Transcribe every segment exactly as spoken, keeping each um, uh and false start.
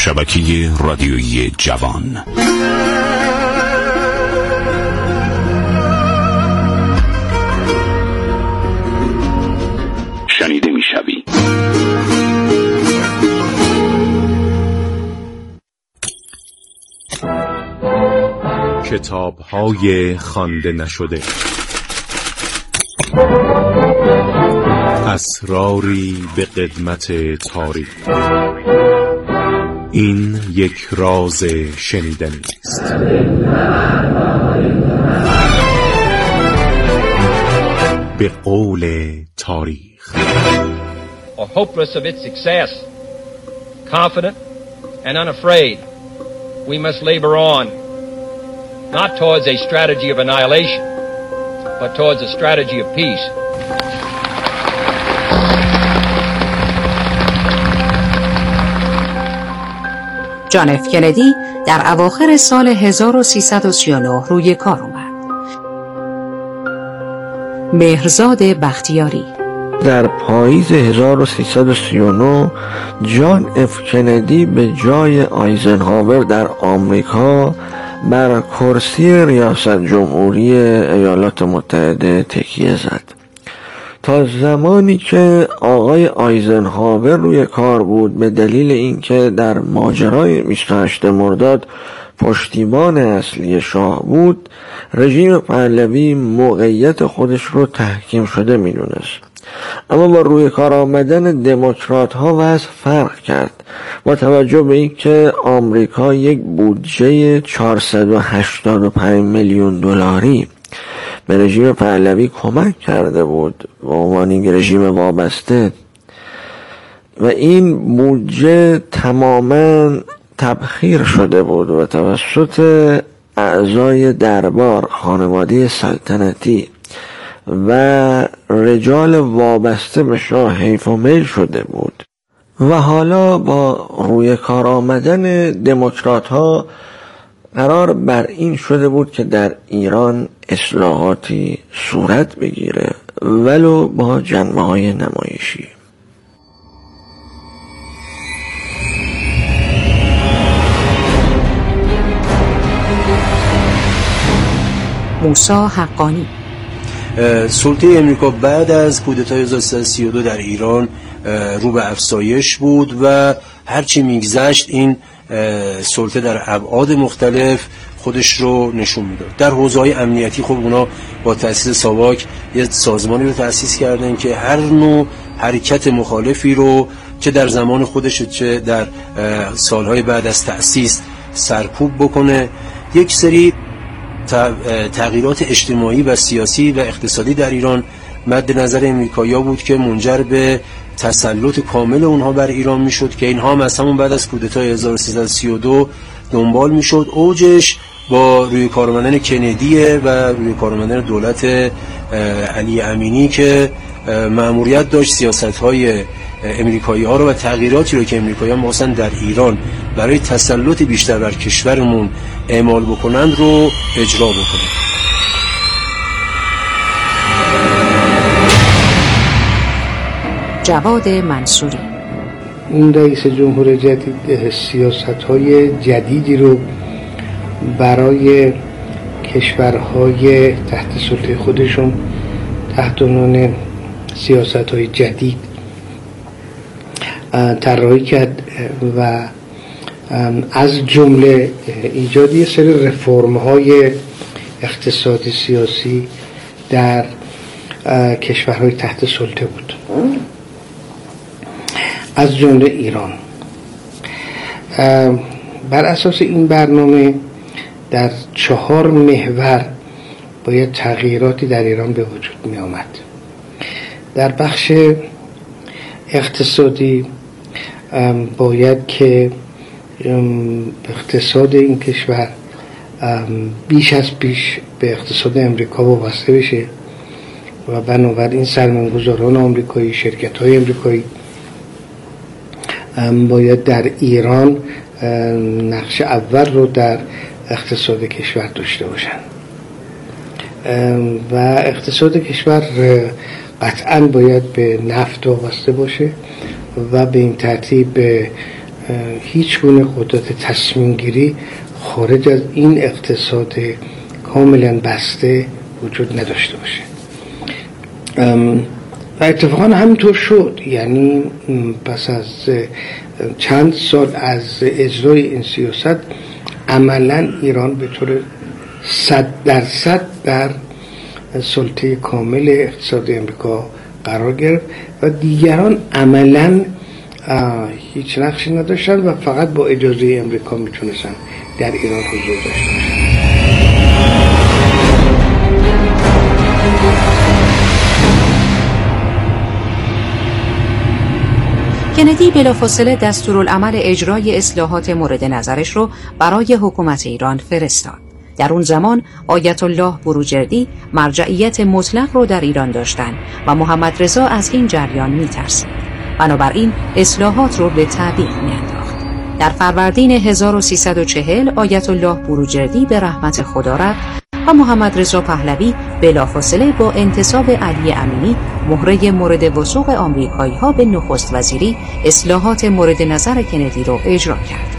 شبکه رادیویی جوان. شنیده میشوی. کتاب‌های خوانده نشده، اسراری به قدمت تاریخ. این یک راز شنیدنی است. به قول تاریخ. Hopeless of its success, confident and unafraid, we must labor on, not towards a strategy of annihilation, but towards a strategy of peace. جان اف کندی در اواخر سال هزار و سیصد و سی و نه روی کار اومد. مهرزاد بختیاری. در پاییز هزار و سیصد و سی و نه جان اف کندی به جای آیزنهاور در آمریکا بر کرسی ریاست جمهوری ایالات متحده تکیه زد. تا زمانی که آقای آیزنهاور روی کار بود، به دلیل اینکه در ماجرای بیست و هشتم مرداد پشتیبان اصلی شاه بود، رژیم پهلوی موقعیت خودش رو تحکیم شده می‌دونست. اما با روی کار آمدن دموکرات ها وضع فرق کرد. با توجه به اینکه آمریکا یک بودجه چهارصد و هشتاد و پنج میلیون دلاری به رژیم پهلوی کمک کرده بود به عنوان یک رژیم وابسته و این بودجه تماما تبخیر شده بود و توسط اعضای دربار، خانواده سلطنتی و رجال وابسته به شاه حیف و میل شده بود و حالا با روی کار آمدن دموکرات ها قرار بر این شده بود که در ایران اصلاحاتی صورت بگیره، ولو با جنبه های نمایشی. موسی حقانی. سلطه امریکا بعد از کودتای هزار و سیصد و سی و دو در ایران رو به افزایش بود و هرچی میگذشت این سلطه در ابعاد مختلف خودش رو نشون میداد. در حوزه‌های امنیتی خب اونا با تأسیس ساواک یه سازمانی رو تأسیس کردن که هر نوع حرکت مخالفی رو چه در زمان خودش چه در سالهای بعد از تأسیس سرکوب بکنه. یک سری تغییرات اجتماعی و سیاسی و اقتصادی در ایران مد نظر امریکایی‌ها بود که منجر به تسلط کامل اونها بر ایران میشد که اینها هم از همون بعد از کودتای هزار و سیصد و سی و دو دنبال میشد. اوجش با روی کار آمدن کندیه و روی کار آمدن دولت علی امینی که مأموریت داشت سیاست‌های امریکایی‌ها رو و تغییراتی رو که امریکایی‌ها می‌خواستن در ایران برای تسلط بیشتر بر کشورمون اعمال بکنند رو اجرا بکنه. جواد منصوری. این رئیس جمهور جدید سیاست‌های جدیدی رو برای کشورهای تحت سلطه خودشون تحت عنوان سیاست‌های جدید طراحی کرد و از جمله ایجاد یه سری رفرم‌های اقتصادی سیاسی در کشورهای تحت سلطه بود، از جمله ایران. بر اساس این برنامه در چهار محور باید تغییراتی در ایران به وجود می آمد. در بخش اقتصادی باید که اقتصاد این کشور بیش از پیش به اقتصاد امریکا وابسته بشه و بنابراین سرمایه‌گذاران آمریکایی، شرکت‌های آمریکایی باید در ایران نقش اول رو در اقتصاد کشور داشته باشن و اقتصاد کشور قطعاً باید به نفت وابسته باشه و به این ترتیب به هیچ گونه قدرت تصمیم گیری خارج از این اقتصاد کاملا بسته وجود نداشته باشه. و اتفاقا همینطور شد. یعنی پس از چند سال از اجرای این سیاست عملا ایران به طور صد درصد در سلطه کامل اقتصاد امریکا قرار گرفت و دیگران عملا هیچ نقشی نداشتن و فقط با اجازه امریکا میتونستن در ایران حضور داشته باشن. کندی بلافاصله دستورالعمل اجرای اصلاحات مورد نظرش رو برای حکومت ایران فرستاد. در اون زمان آیت الله بروجردی مرجعیت مطلق رو در ایران داشتن و محمد رضا از این جریان میترسید. بنابراین اصلاحات رو به تعویق میانداخت. در فروردین هزار و سیصد و چهل آیت الله بروجردی به رحمت خدا رفت و محمد رضا پهلوی بلافاصله با انتصاب علی امینی مهره مورد وثوق آمریکایی‌ها به نخست وزیری اصلاحات مورد نظر کندی رو اجرا کرد.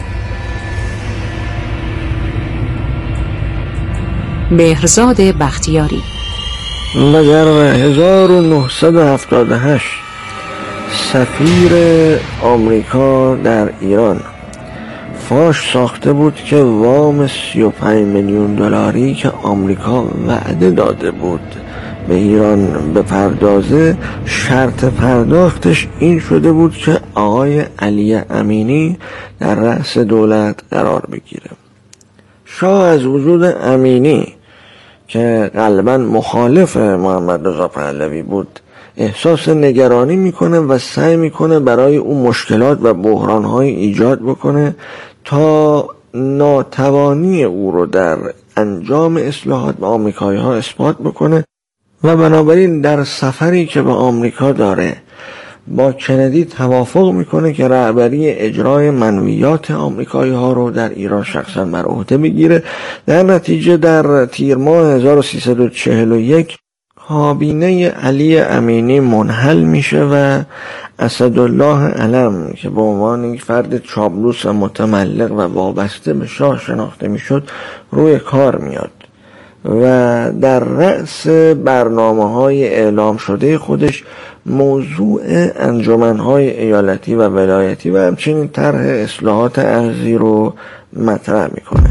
مهرزاد بختیاری و در هزار و نهصد و هفتاد و هشت سفیر آمریکا در ایران فاش ساخته بود که وام سی و پنج میلیون دلاری که آمریکا وعده داده بود به ایران بپردازه، شرط پرداختش این شده بود که آقای علی امینی در رأس دولت قرار بگیره. شاه از وجود امینی که غالبا مخالف محمد رضا پهلوی بود احساس نگرانی میکنه و سعی میکنه برای اون مشکلات و بحرانهای ایجاد بکنه تا ناتوانی او رو در انجام اصلاحات به آمریکایی ها اثبات بکنه و بنابراین در سفری که به آمریکا داره با کندی توافق میکنه که رهبری اجرای منویات آمریکایی ها رو در ایران شخصا بر عهده بگیره. در نتیجه در تیر ماه هزار و سیصد و چهل و یک کابینه علی امینی منحل میشه و اسدالله علم که به عنوان یک فرد چابلوس و متملق و وابسته به شاه شناخته میشد روی کار میاد و در رأس برنامه‌های اعلام شده خودش موضوع انجمن‌های ایالتی و ولایتی و همچنین طرح اصلاحات ارضی رو مطرح میکنه.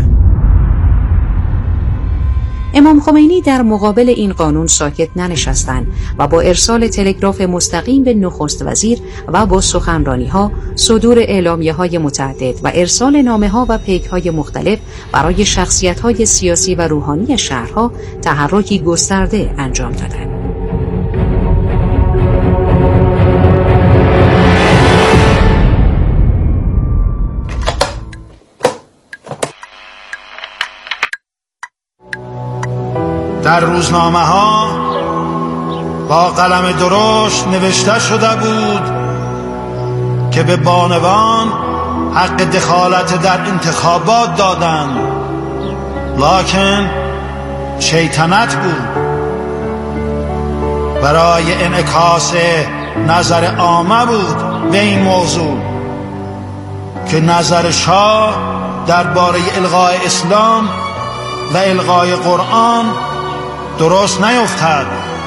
امام خمینی در مقابل این قانون ساکت ننشستند و با ارسال تلگراف مستقیم به نخست وزیر و با سخنرانی‌ها، صدور اعلامیه‌های متعدد و ارسال نامه‌ها و پیک‌های مختلف برای شخصیت‌های سیاسی و روحانی شهرها تحرکی گسترده انجام دادند. در روزنامه ها با قلم درشت نوشته شده بود که به بانوان حق دخالت در انتخابات دادند، لکن شیطنت بود. برای انعکاس نظر عامه بود به این موضوع که نظر شاه درباره الغای اسلام و الغای قرآن درست نیفتد.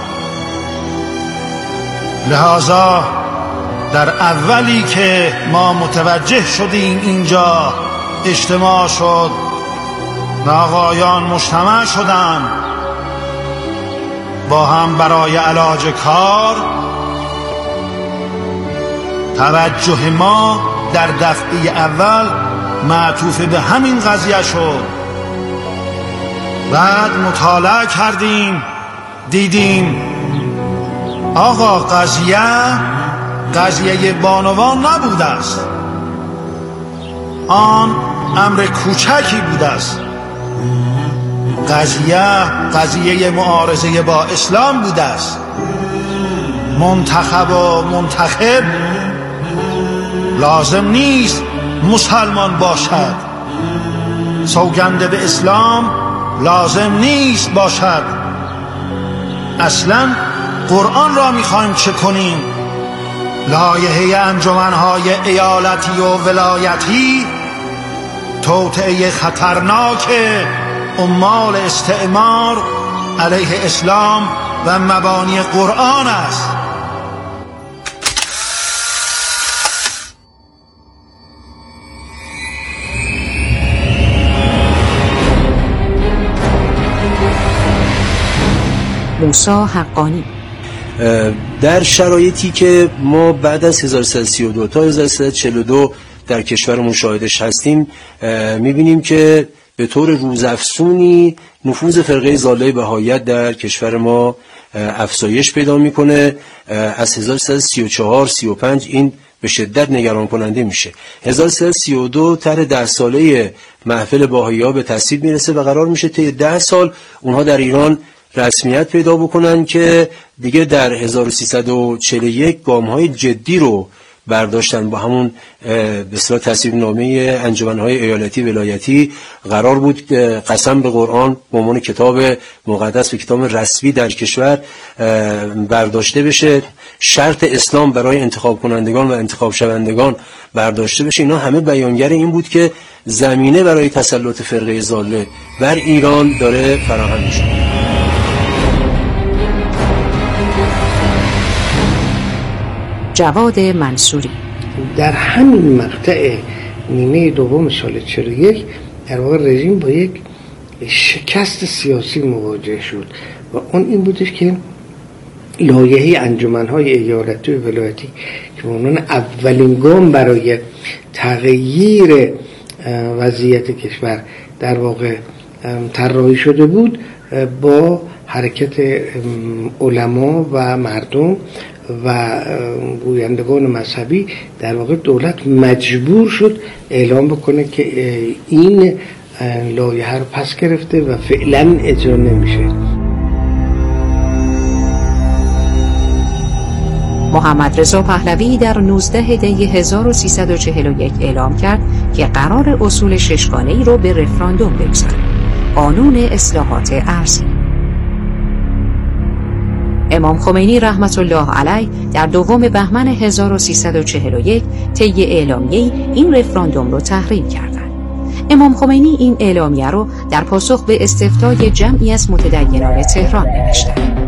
لذا در اولی که ما متوجه شدیم اینجا اجتماع شد و آقایان مجتمع شدند با هم برای علاج کار، توجه ما در دفعه اول معطوف به همین قضیه شد. بعد مطالعه کردیم، دیدیم آقا قضیه قضیه بانوان نبوده است، آن امر کوچکی بوده است. قضیه قضیه معارضه با اسلام بوده است. منتخب و منتخب لازم نیست مسلمان باشد، سوگند به اسلام لازم نیست باشد. اصلا قرآن را میخوایم چه کنیم؟ لایحه انجمنهای ایالتی و ولایتی توطئه خطرناک عمال استعمار علیه اسلام و مبانی قرآن است. موسی حقانی: در شرایطی که ما بعد از هزار و سیصد و سی و دو تا هزار و سیصد و چهل و دو در کشورمون شاهدش هستیم، میبینیم که به طور روزافزونی نفوذ فرقه ضاله بهائیت در کشور ما افزایش پیدا میکنه. از هزار و سیصد و سی و چهار سی و پنج این به شدت نگران کننده میشه. هزار و سیصد و سی و دو طرح ده ساله محفل بهائی‌ها به تصویب میرسه و قرار میشه طی ده سال اونها در ایران رسمیت پیدا بکنن که دیگه در هزار و سیصد و چهل و یک گام‌های جدی رو برداشتن. با همون به اصطلاح تصویب نامه انجمن‌های ایالتی ولایتی قرار بود قسم به قرآن به عنوان کتاب مقدس و کتاب رسمی در کشور برداشته بشه، شرط اسلام برای انتخاب کنندگان و انتخاب شوندگان برداشته بشه. اینا همه بیانگر این بود که زمینه برای تسلط فرقه ضاله بر ایران داره فراهم میشه. جواد منصوری: در همین مقطع نیمه دوم سال چهل و یک در واقع رژیم با یک شکست سیاسی مواجه شد و اون این بودش که لایحه انجمن‌های ایالتی و ولایتی که به عنوان اولین گام برای تغییر وضعیت کشور در واقع طراحی شده بود، با حرکت علما و مردم و گویندگان مذهبی در واقع دولت مجبور شد اعلام بکنه که این لایحه رو پس گرفته و فعلا اجرا نمیشه. محمد رضا پهلوی در نوزده دی هزار و سیصد و چهل و یک اعلام کرد که قرار اصول ششگانه‌ای رو به رفراندوم بگذاره: قانون اصلاحات ارضی. امام خمینی رحمت الله علیه در دوم بهمن هزار و سیصد و چهل و یک طی اعلامیه این رفراندوم رو تحریم کردند. امام خمینی این اعلامیه رو در پاسخ به استفتای جمعی از متدینان تهران نوشتند.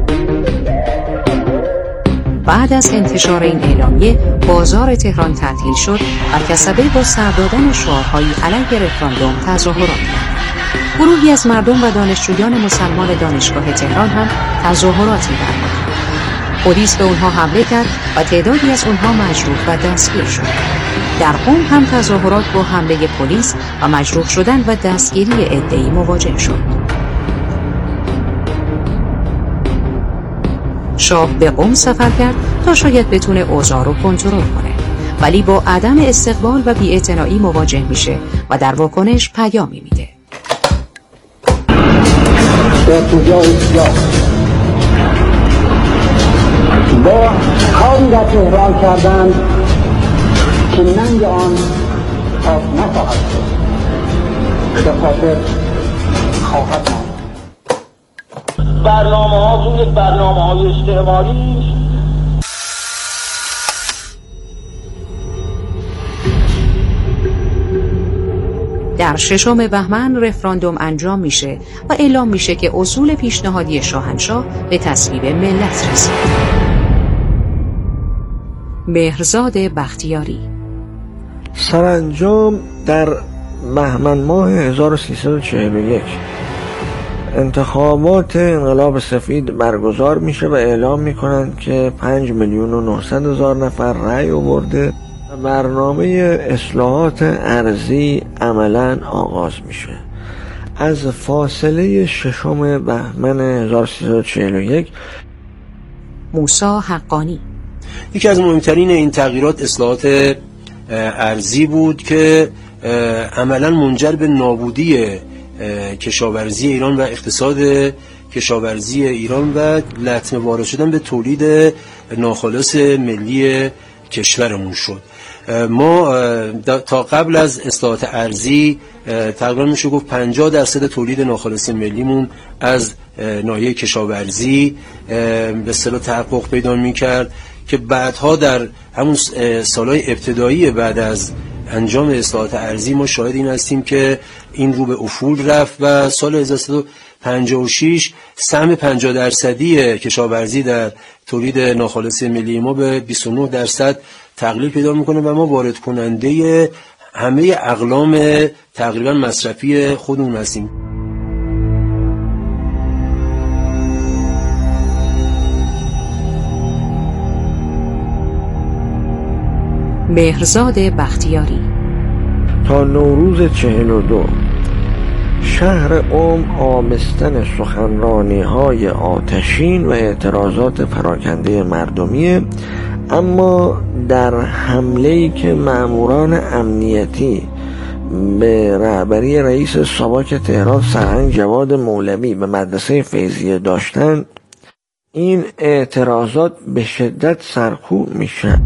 بعد از انتشار این اعلامیه بازار تهران تعطیل شد و کسبه با سر دادن شعارهای علیه رفراندوم تظاهرات کردند. گروهی از مردم و دانشجویان مسلمان دانشگاه تهران هم تظاهراتی برپا کرد. پلیس به اونها حمله کرد و تعدادی از اونها مجروح و دستگیر شد. در قم هم تظاهرات با حمله پلیس و مجروح شدن و دستگیری عده‌ای مواجه شد. شاه به قم سفر کرد تا شاید بتونه اوضاع رو کنترل کنه، ولی با عدم استقبال و بی‌اعتنایی مواجه میشه و در واکنش پیامی میده: با کاری در تهران کردند که ننگ آن پاک نخواهد شد، به خاطر خواهد ماند. برنامه ها توی برنامه های استعماری در ششم بهمن رفراندوم انجام میشه و اعلام میشه که اصول پیشنهادی شاهنشاه به تصویب ملت رسید. مهرزاد بختیاری: سرانجام در بهمن ماه هزار و سیصد و چهل و یک انتخابات انقلاب سفید برگزار میشه و اعلام میکنند که پنج میلیون و نهصد هزار نفر رأی آورده و برنامه اصلاحات ارضی عملاً آغاز میشه. از فاصله ششم بهمن هزار و سیصد و چهل و یک موسی حقانی: یکی از مهمترین این تغییرات اصلاحات ارضی بود که عملاً منجر به نابودی کشاورزی ایران و اقتصاد کشاورزی ایران و لطمه وارد شدن به تولید ناخالص ملی کشورمون شد. ما تا قبل از اصلاحات ارضی تقریبا میشه گفت پنجاه درصد تولید ناخالص ملیمون از ناحیه کشاورزی به اصطلاح تحقق پیدا میکرد که بعدها در همون سالهای ابتدایی بعد از انجام اصلاحات ارضی ما شاهد این هستیم که این رو به افول رفت و سال هزار و سیصد و پنجاه و شش سهم پنجاه درصدی کشاورزی در تولید ناخالص ملی ما به بیست و نه درصد تقلیل پیدا میکنه و ما وارد کننده همه اقلام تقریبا مصرفی خودمون هستیم. مهرزاد بختیاری. تا نوروز چهل و دو شهر عم آبستن سخنرانی های آتشین و اعتراضات پراکنده مردمیه، اما در حمله‌ای که مأموران امنیتی به رهبری رئیس ساواک تهران سرهنگ جواد مولوی به مدرسه فیضیه داشتند، این اعتراضات به شدت سرکوب میشن.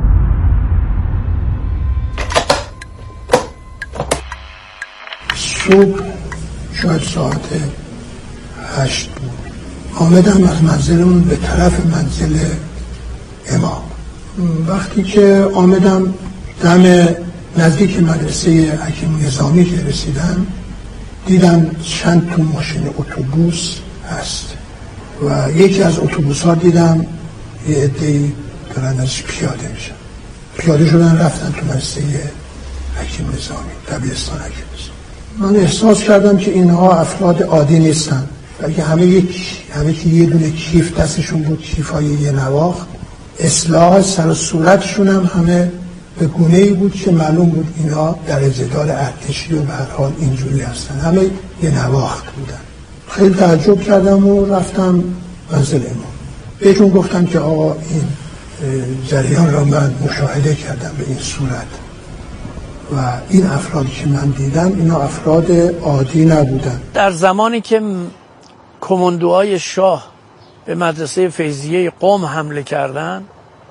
صبح شاید ساعت هشت بود، آمدم از منزلمون به طرف منزل امام. وقتی که آمدم دم نزدیک مدرسه حکیم نظامی که رسیدم، دیدم چند تا ماشین اتوبوس هست و یکی از اتوبوس ها دیدم یه عده‌ای دارن ازش پیاده میشن. پیاده شدن رفتن تو مدرسه حکیم نظامی، دبیرستان حکیم نظامی. من احساس کردم که اینها افراد عادی نیستن، بلکه همه یک همه که یه دونه کیف دستشون بود، کیفای یه نواخت. اصلاح سر و صورتشون هم همه به گونه‌ای بود که معلوم بود اینا در ازدال ارتشی و به هر حال اینجوری هستن، همه یه نواخت بودن. خیلی تعجب کردم و رفتم منزل امام. بهشون گفتم که آقا این جریان را من مشاهده کردم به این صورت و این افرادی که من دیدم اینا افراد عادی نبودن. در زمانی که کماندوهای شاه به مدرسه فیضیه قم حمله کردند،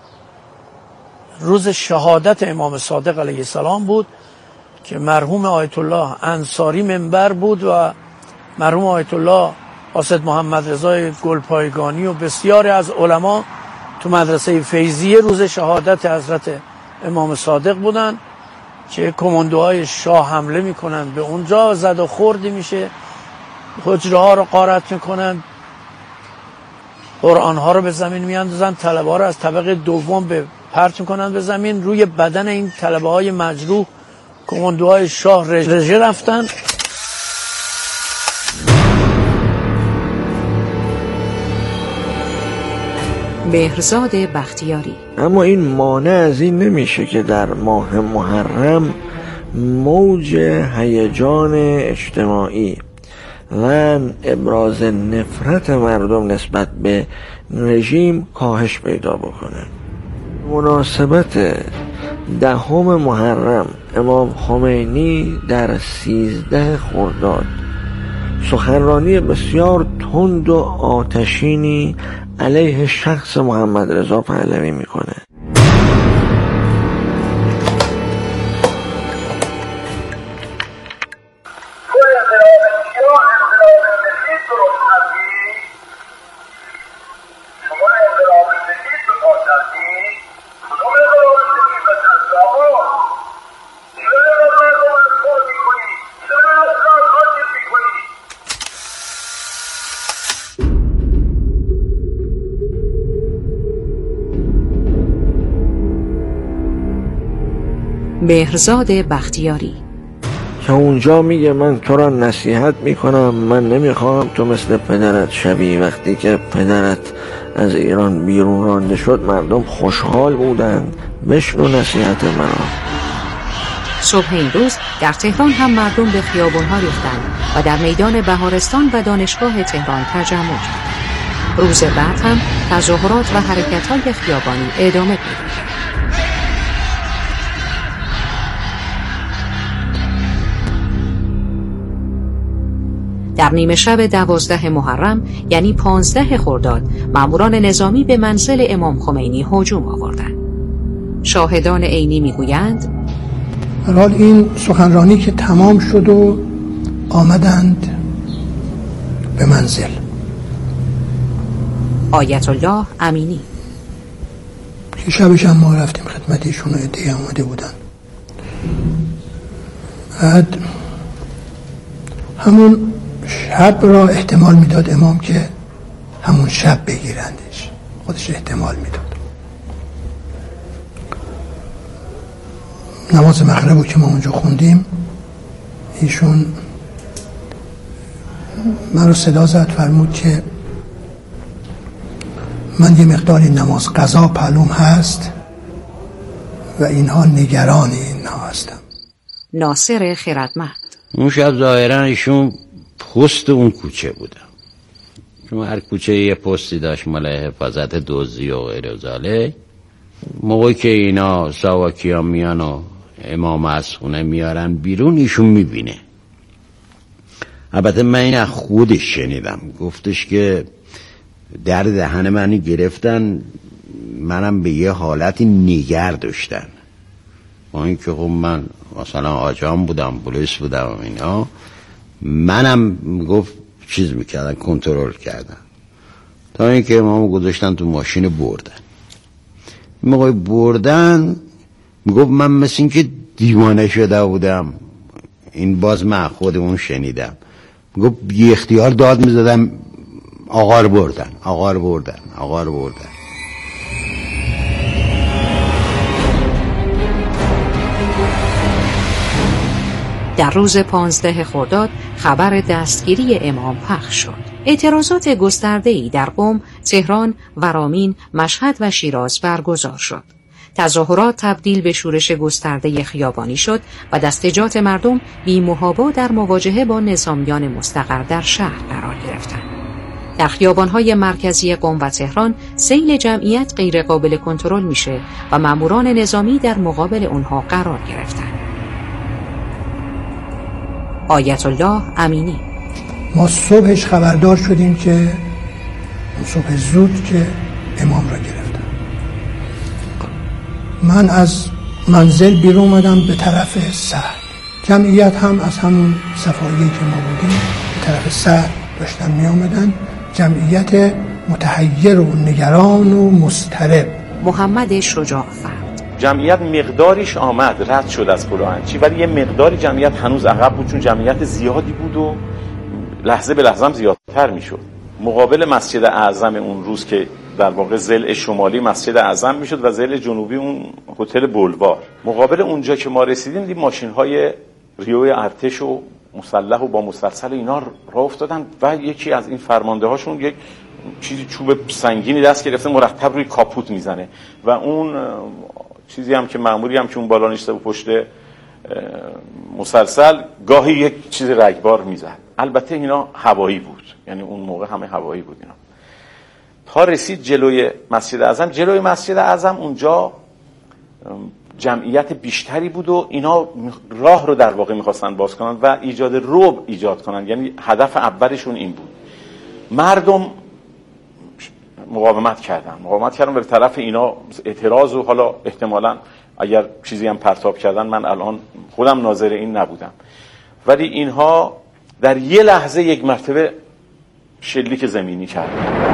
روز شهادت امام صادق علیه السلام بود که مرحوم آیت الله انصاری منبر بود و مرحوم آیت الله قاصد محمد رضا گلپایگانی و بسیاری از علما تو مدرسه فیضیه روز شهادت حضرت امام صادق بودن که کماندوهای شاه حمله میکنن به اونجا، زد و خوردی میشه، حجره ها رو غارت میکنن، قرآن ها رو به زمین میاندازن، طلبه ها رو از طبقه دوم به پرت میکنن به زمین. روی بدن این طلبه های مجروح کماندوهای شاه رژه رفتن. مهرزاد بختیاری. اما این مانع از این نمیشه که در ماه محرم موج هیجان اجتماعی و ابراز نفرت مردم نسبت به رژیم کاهش پیدا بکنه. مناسبت دهم محرم امام خمینی در سیزده خرداد سخنرانی بسیار تند و آتشینی علیه شخص محمد رضا پهلوی میکنه. مهرزاد بختیاری که اونجا میگه من تو را نصیحت میکنم، من نمیخوام تو مثل پدرت شوی. وقتی که پدرت از ایران بیرون رانده شد مردم خوشحال بودند، بشنو نصیحت من. صبح این روز در تهران هم مردم به خیابان‌ها ریختند و در میدان بهارستان و دانشگاه تهران تجمع کردند. روز بعد هم تظاهرات و حرکت‌های خیابانی ادامه پیدا کرد. در نیمه شب دوازده محرم یعنی پانزده خرداد ماموران نظامی به منزل امام خمینی هجوم آوردند. شاهدان عینی میگویند حال این سخنرانی که تمام شد و آمدند به منزل. آیت الله امینی که شبش هم ما رفتیم خدمت ایشون و عده‌ای آمده بودن. بعد همون شب را احتمال میداد امام که همون شب بگیرندش، خودش احتمال میداد. نماز مغرب رو که ما اونجا خوندیم ایشون من رو صدا زد، فرمود که من یه مقداری نماز قضا پلوم هست و اینها نگران اینها هستم. ناصر خردمند: اون شب ظاهرا ایشون پست اون کوچه بودم، چون هر کوچه یه پستی داشت مال حفاظت دزدی و غیر ذالک. موقعی که اینا ساواکیا میان و امام از خونه میارن بیرون ایشون میبینه. البته من این از خودش شنیدم، گفتش که در دهن منی گرفتن، منم به یه حالتی نیگر داشتن، با این که خب من مثلا آجام بودم، پلیس بودم و اینا، منم گفت چیز میکردن، کنترل کردن، تا اینکه امامو گذاشتن تو ماشین بردن. موقع بردن میگفت من مثل این که دیوانه شده بودم. این باز من خودمون شنیدم، میگفت بی اختیار داد میزدم آقا رو بردن، آقا رو بردن، آقا رو بردن. در روز پانزده خرداد خبر دستگیری امام پخش شد. اعتراضات گسترده‌ای در قم، تهران، ورامین، مشهد و شیراز برگزار شد. تظاهرات تبدیل به شورش گسترده خیابانی شد و دستجات مردم بی محابا در مواجهه با نظامیان مستقر در شهر قرار گرفتند. در خیابان‌های مرکزی قم و تهران سیل جمعیت غیر قابل کنترل میشه و ماموران نظامی در مقابل اونها قرار گرفتند. آیت الله امینی: ما صبحش خبردار شدیم که صبح زود که امام را گرفتن. من از منزل بیرون اومدم به طرف سهل، جمعیت هم از همون صفایی که ما بودیم به طرف سهل داشتن می آمدن، جمعیت متحیر و نگران و مضطرب. محمد شجاع فرد: جمعیت مقداریش آمد رد شد از پلوانچی، ولی یه مقداری جمعیت هنوز عقب بود، چون جمعیت زیادی بود و لحظه به لحظه هم زیادتر میشد. مقابل مسجد اعظم اون روز که در واقع ضلع شمالی مسجد اعظم میشد و ضلع جنوبی اون هتل بولوار، مقابل اونجا که ما رسیدیم دید ماشین‌های ریوی ارتش و مسلح و با مسلسل اینا راه افتادن و یکی از این فرمانده‌هاشون یک چیزی چوب سنگینی دست گرفته مرتب روی کاپوت میزنه و اون چیزی هم که مأموری هم که اون بالا نشسته بود پشت مسلسل گاهی یک چیز رگبار میزد. البته اینا هوایی بود، یعنی اون موقع همه هوایی بود اینا. تا رسید جلوی مسجد اعظم، جلوی مسجد اعظم اونجا جمعیت بیشتری بود و اینا راه رو در واقع میخواستن باز کنن و ایجاد رعب ایجاد کنن، یعنی هدف اولشون این بود. مردم مقاومت کردن مقاومت کردن به طرف اینا، اعتراض و حالا احتمالاً اگر چیزی هم پرتاب کردن، من الان خودم ناظر این نبودم، ولی اینها در یه لحظه یک مرتبه شلیک زمینی کردن.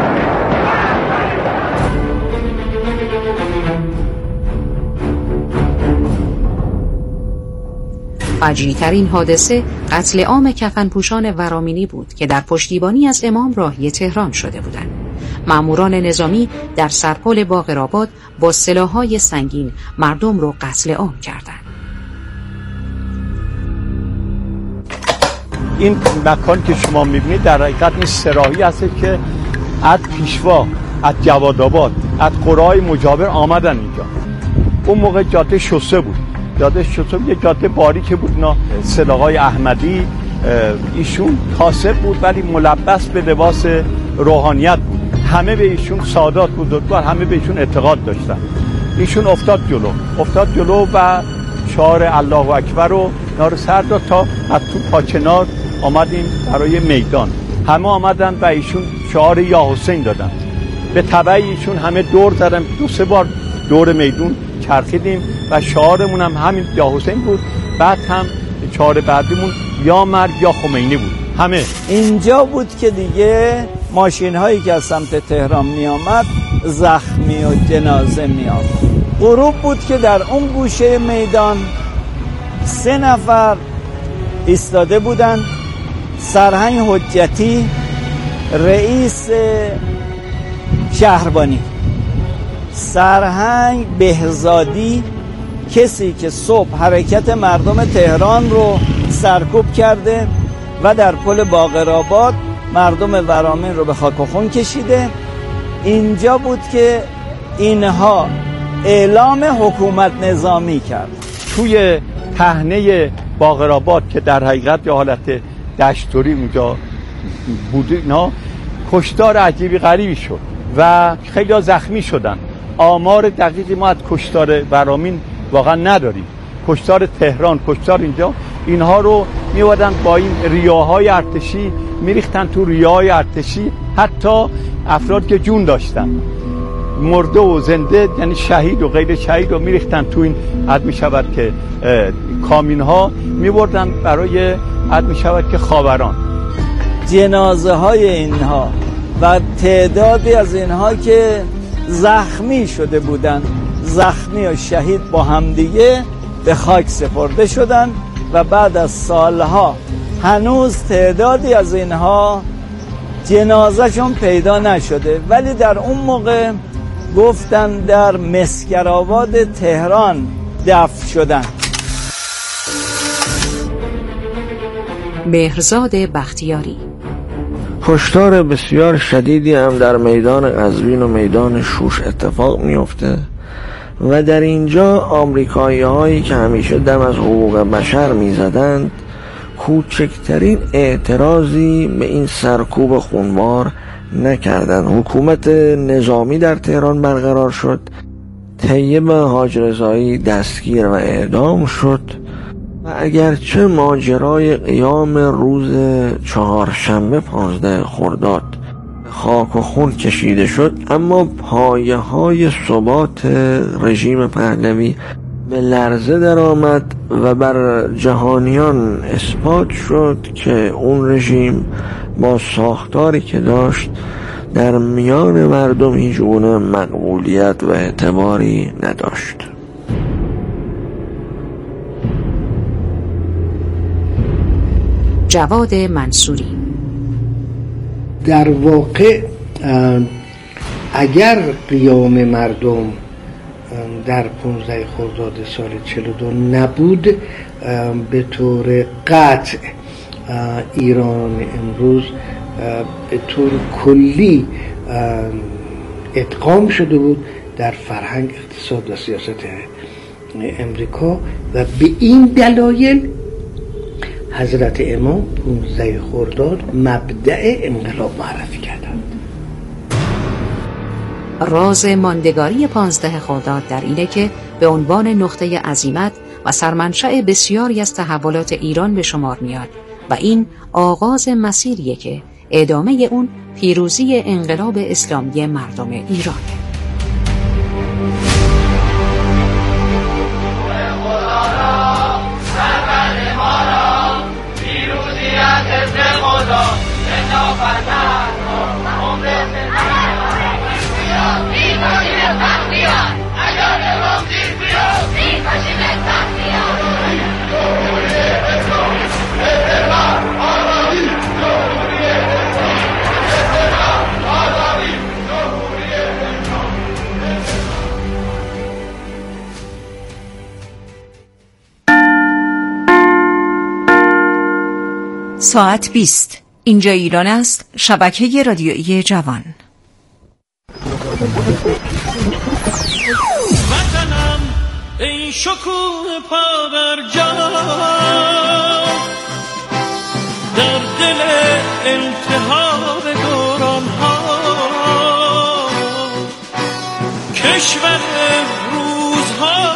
فجیع‌ترین حادثه قتل عام کفنپوشان ورامینی بود که در پشتیبانی از امام راهی تهران شده بودند. ماموران نظامی در سرپل باقرآباد با سلاح‌های سنگین مردم را قتل عام کردند. این مکان که شما می‌بینید در حقیقت این سراحی هست که از پیشوا، از جوادآباد، از قرای مجاور آمدن اینجا. اون موقع جاده شوسه بود، جاده شوسه یه جاده باریک بود. اینا سلاح‌های احمدی، ایشون کاسب بود ولی ملبس به لباس روحانیت بود. همه به ایشون سادات بزرگوار، همه به ایشون اعتقاد داشتن. ایشون افتاد جلو افتاد جلو و شعار الله اکبر رو نار سر داد تا از تو پاچنار آمدیم برای میدان. همه آمدن و ایشون شعار یا حسین دادن. به تبع ایشون همه دور زدن، دو سه بار دور میدون چرخیدیم و شعارمون هم همین یا حسین بود. بعد هم شعار بعدیمون یا مرگ یا خمینی بود. همه اینجا بود که دیگه ماشین هایی که از سمت تهران می آمد زخمی و جنازه می آمد. غروب بود که در اون گوشه میدان سه نفر ایستاده بودن: سرهنگ حجتی، رئیس شهربانی، سرهنگ بهزادی، کسی که صبح حرکت مردم تهران رو سرکوب کرده و در پل باقرآباد مردم ورامین رو به خاک و خون کشیده. اینجا بود که اینها اعلام حکومت نظامی کرد. توی پهنه باقرآباد که در حقیقت یه حالت دشتوری اونجا بود، اینا کشتار عجیبی غریبی شد و خیلی زخمی شدن. آمار دقیقی ما از کشتار ورامین واقعا نداریم. کشتار تهران، کشتار اینجا، اینها رو میوردن با این ریاهای ارتشی میریختن تو ریاهای ارتشی. حتی افراد که جون داشتن، مرده و زنده، یعنی شهید و غیر شهید رو میریختن تو این حد میشود که کامین ها میبردن برای حد میشود که خاوران. جنازه های اینها و تعدادی از اینها که زخمی شده بودن، زخمی و شهید با همدیگه به خاک سپرده شدن و بعد از سالها هنوز تعدادی از اینها جنازهشون پیدا نشده، ولی در اون موقع گفتن در مسگرآباد تهران دفن شدن. مهرزاد بختیاری: کشتار بسیار شدیدی هم در میدان قزوین و میدان شوش اتفاق میفته و در اینجا آمریکایی هایی که همیشه دم از حقوق بشر میزدند کوچکترین اعتراضی به این سرکوب خونبار نکردند. حکومت نظامی در تهران برقرار شد. طیب حاج رضایی دستگیر و اعدام شد و اگرچه ماجرای قیام روز چهارشنبه پانزده خرداد خاک و خون کشیده شد، اما پایه های ثبات رژیم پهلوی به لرزه در آمد و بر جهانیان اثبات شد که اون رژیم با ساختاری که داشت در میان مردم هیچ گونه مقبولیت و اعتباری نداشت. جواد منصوری: در واقع اگر قیام مردم در پانزده خرداد سال چهل و دو نبود، به طور قطع ایران امروز به طور کلی ادغام شده بود در فرهنگ، اقتصاد و سیاست امریکا و به این دلایل حضرت امام پانزده خرداد مبدأ انقلاب معرفی کردند. راز ماندگاری پانزده خرداد در اینه که به عنوان نقطه عزیمت و سرمنشأ بسیاری از تحولات ایران به شمار میاد و این آغاز مسیریه که ادامه اون پیروزی انقلاب اسلامی مردم ایرانه. ساعت بیست. اینجا ایران است. شبکه رادیویی جوان. وطنم ای شکوه پادرجان، در دل التهاب دوران ها، کشور روزها